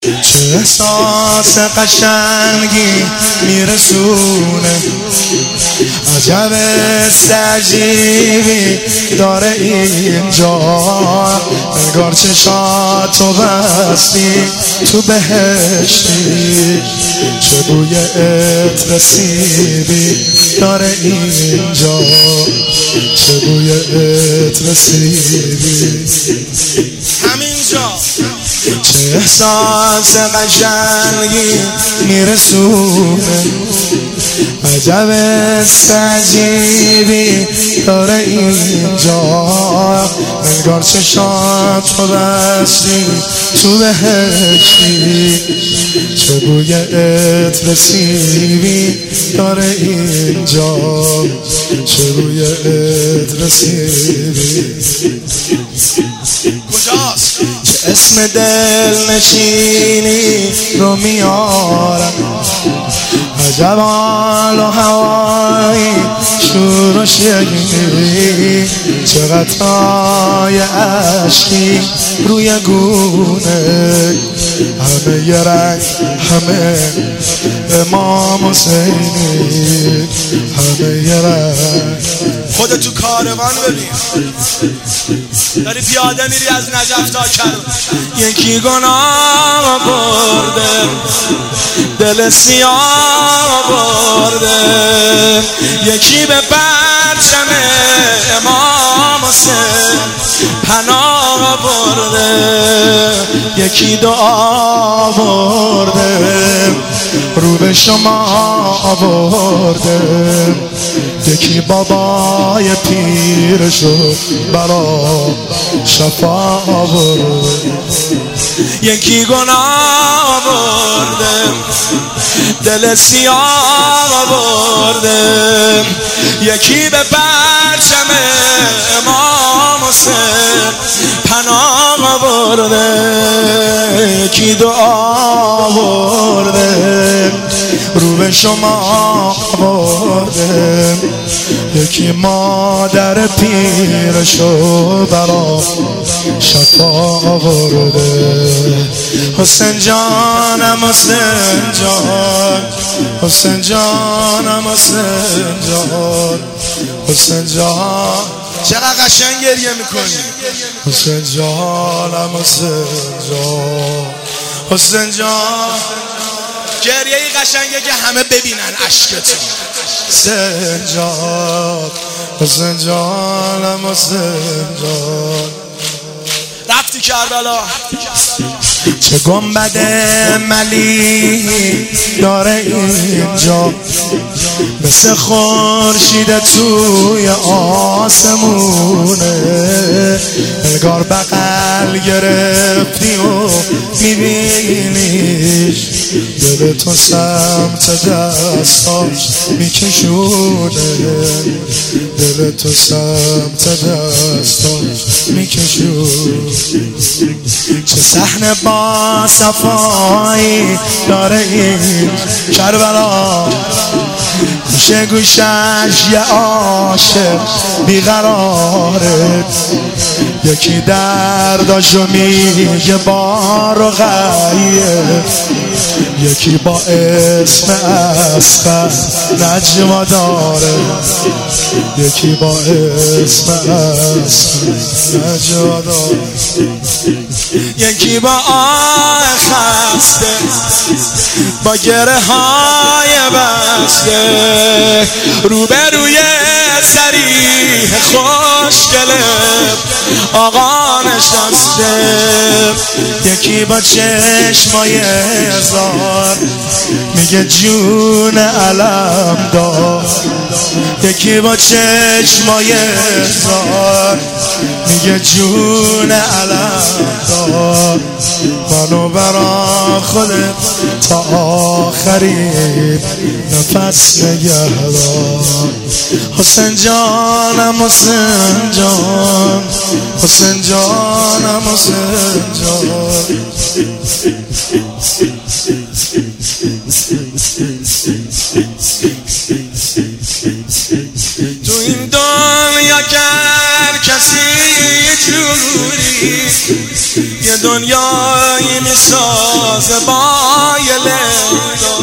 چه احساس قشنگی میرسونه، عجب عجیبی داره اینجا، انگار چشاتو بستی تو بهشتی، چه بوی عطر سیبی داره اینجا، چه بوی عطر سیبی همینجا. چه احساس قشنگی میرسونه، عجب عجیبی داره اینجا، انگار چشاتو بستی تو بهشتی، چه بوی عطر سیبی داره اینجا، چه بوی عطر سیبی. کجاست؟ چه اسم دل نشینی رو میارم، عجب حال و هوایی شور و شیری، چه قطرهای عشقی روی گونه، همه یه رنگ همه امام حسینی، همه یه رنگ. خودت تو کاروان ببین، داری پیاده میری از نجف تا کرمان، یکی گناه برده دل سیاه برده، یکی به پرچم امام حسین پناه برده، یکی دعا برده رو به شما برده، یکی بابای پیرشو برا شفا برده، یکی گناه برده دل سیاه برده، یکی به پرچم امام حسین پناه برده، یکی دعا برده رو به شما برده، یکی مادر پیرشو برا شفا برده. حسین جانم حسین جان، حسین جانم حسین جان، حسین جان چقدر قشنگ گریه میکنی، حسین جانم حسین جان، حسین جان گریه ای قشنگه که همه ببینن عشقتو. حسین جان، حسین جانم حسین جان، رفتی کربلا. چه گنبد ملی داره اینجا، مثل خورشید توی آسمونه، انگار بغل گرفتی و میبینیش، دل تو سمت دستاش میکشونه، دل تو سمت دستاش میکشونه. چه صحنه با صفایی داره این کربلا، گوشه گوشش یه عاشق بیقراره، یکی درداشو میگه بار و غیه، یکی با اسم اصغر نجوا داره، یکی با اسم اصغر نجوا داره، یکی با آه خسته با گره های بسته، روبروی سریح خوشگله آقا نشسته، یکی با چشمای هزار میگه جون علم دار، یکی با چشمای هزار میگه جون علم دار، منو برا خودت تا آخرین نفس نگهدار. حسین جانم حسین جان، حسین جانم حسین جان. تو این دنیا گر کسی جوری یه دنیایی میسازه با یه لیلا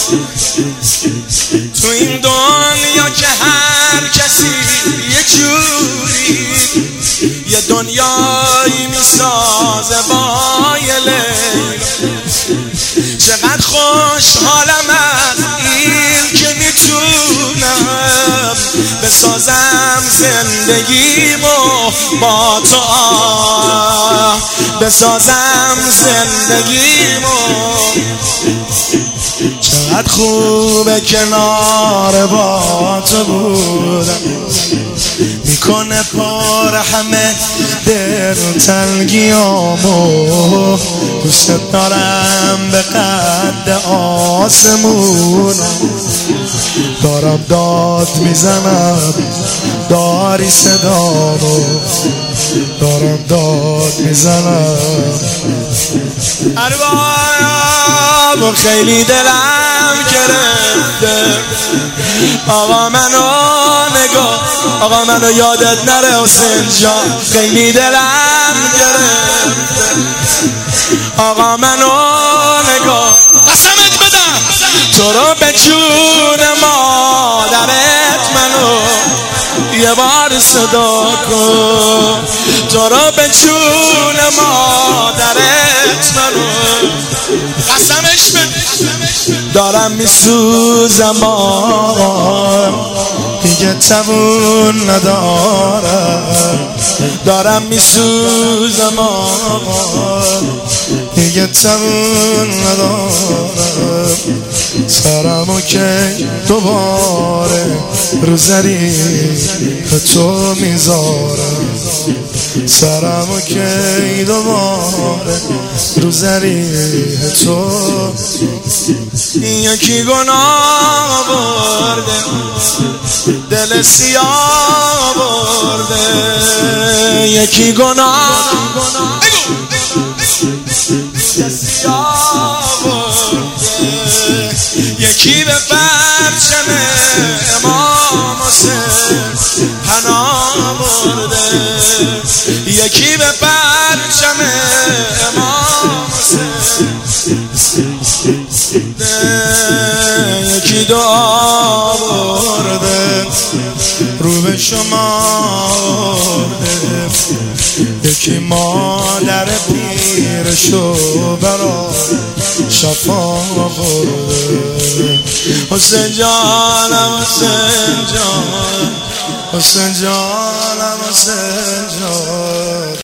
تو این دنیا که هر کسی یه جوری یه دنیایی میسازه با یه لیلا چقدر خوشحالم از این که میتونم بسازم زندگیمو با تو بسازم زندگیمو چقدر خوبه کنار با تو بودم میکنه پر همه دل و تلگیامو دوست دارم به قد آسمونم دارم داد میزنم داری صدامو دارم داد میزنم ارباب خیلی دلم گرفته آقا منو نگاه آقا منو یادت نره حسین جان خیلی دلم گرفته آقا منو نگاه قسمت بدم تو رو به جون مادرت منو یه بار صدا کن تو رو به جون مادرت منو قسمش بده دارم میسوزم دیگه توون ندارم دارم میسوزم دیگه توون ندارم سرمو که دوباره رو ظریف تو میذارم سرمو که دوباره رو ظریف تو یکی گناه برده دل سیاه برده یکی گناه سیاه برده یکی به پرچم امام حسین پناه برده یکی به پرچم امام حسین یکی دعا برده رو به شما برده یکی مادر پیرشو برا شفا برده حسین جانم حسین جان حسین جانم حسین جان